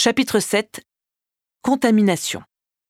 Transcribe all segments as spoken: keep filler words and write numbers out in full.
Chapitre sept. Contamination.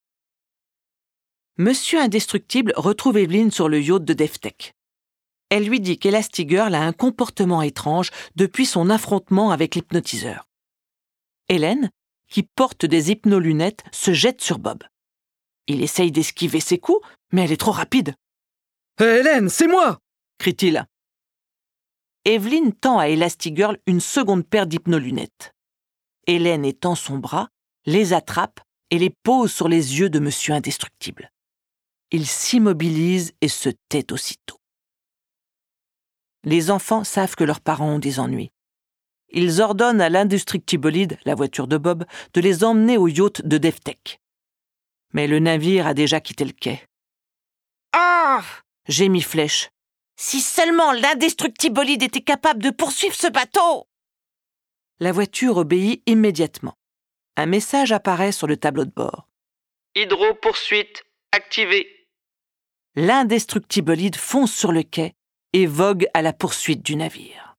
Monsieur Indestructible retrouve Evelyn sur le yacht de DevTech. Elle lui dit qu'Elastigirl a un comportement étrange depuis son affrontement avec l'hypnotiseur. Hélène, qui porte des hypnolunettes, se jette sur Bob. Il essaye d'esquiver ses coups, mais elle est trop rapide. « Hé, Hélène, c'est moi !» crie-t-il. Evelyn tend à Elastigirl une seconde paire d'hypnolunettes. Hélène étend son bras, les attrape et les pose sur les yeux de Monsieur Indestructible. Il s'immobilise et se tait aussitôt. Les enfants savent que leurs parents ont des ennuis. Ils ordonnent à l'Indestructibolide, la voiture de Bob, de les emmener au yacht de DevTech. Mais le navire a déjà quitté le quai. « Ah !» gémit Flèche. « Si seulement l'Indestructibolide était capable de poursuivre ce bateau !» La voiture obéit immédiatement. Un message apparaît sur le tableau de bord. « Hydro-poursuite activée. » L'Indestructibolide fonce sur le quai et vogue à la poursuite du navire.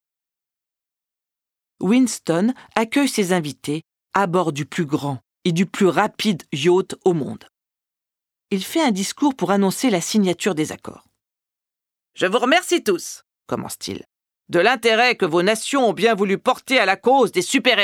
Winston accueille ses invités à bord du plus grand et du plus rapide yacht au monde. Il fait un discours pour annoncer la signature des accords. « Je vous remercie tous, » commence-t-il, « de l'intérêt que vos nations ont bien voulu porter à la cause des super-héros. »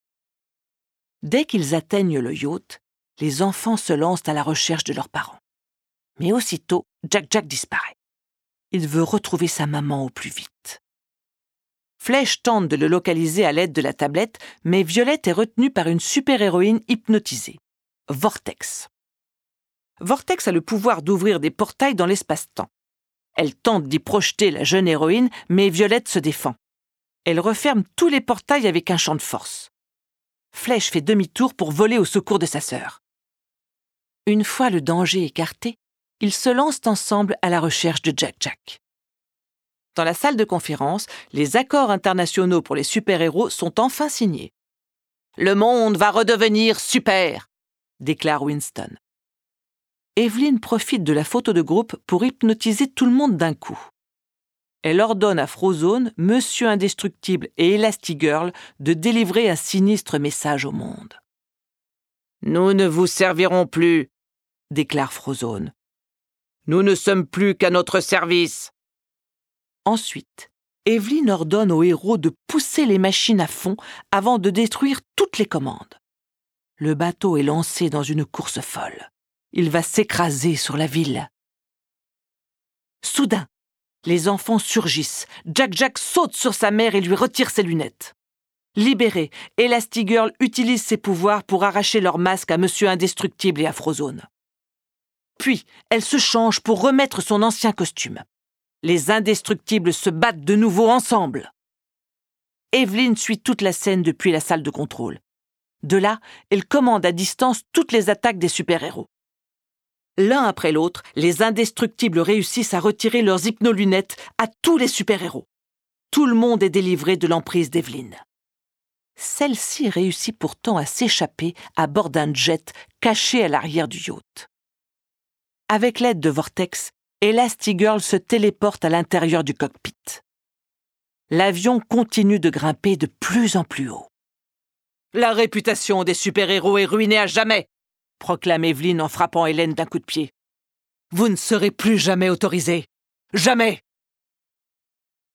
Dès qu'ils atteignent le yacht, les enfants se lancent à la recherche de leurs parents. Mais aussitôt, Jack-Jack disparaît. Il veut retrouver sa maman au plus vite. Flèche tente de le localiser à l'aide de la tablette, mais Violette est retenue par une super-héroïne hypnotisée, Vortex. Vortex a le pouvoir d'ouvrir des portails dans l'espace-temps. Elle tente d'y projeter la jeune héroïne, mais Violette se défend. Elle referme tous les portails avec un champ de force. Flèche fait demi-tour pour voler au secours de sa sœur. Une fois le danger écarté, ils se lancent ensemble à la recherche de Jack-Jack. Dans la salle de conférence, les accords internationaux pour les super-héros sont enfin signés. « Le monde va redevenir super !» déclare Winston. Evelyn profite de la photo de groupe pour hypnotiser tout le monde d'un coup. Elle ordonne à Frozone, Monsieur Indestructible et Elastigirl de délivrer un sinistre message au monde. « Nous ne vous servirons plus !» déclare Frozone. « Nous ne sommes plus qu'à notre service !» Ensuite, Evelyn ordonne aux héros de pousser les machines à fond avant de détruire toutes les commandes. Le bateau est lancé dans une course folle. Il va s'écraser sur la ville. Soudain, les enfants surgissent. Jack-Jack saute sur sa mère et lui retire ses lunettes. Libérée, Elastigirl utilise ses pouvoirs pour arracher leur masque à Monsieur Indestructible et à Frozone. Puis, elle se change pour remettre son ancien costume. Les Indestructibles se battent de nouveau ensemble. Evelyn suit toute la scène depuis la salle de contrôle. De là, elle commande à distance toutes les attaques des super-héros. L'un après l'autre, les Indestructibles réussissent à retirer leurs hypnolunettes à tous les super-héros. Tout le monde est délivré de l'emprise d'Evelyn. Celle-ci réussit pourtant à s'échapper à bord d'un jet caché à l'arrière du yacht. Avec l'aide de Vortex, Elastigirl se téléporte à l'intérieur du cockpit. L'avion continue de grimper de plus en plus haut. « La réputation des super-héros est ruinée à jamais !» proclame Evelyn en frappant Hélène d'un coup de pied. « Vous ne serez plus jamais autorisés. Jamais !»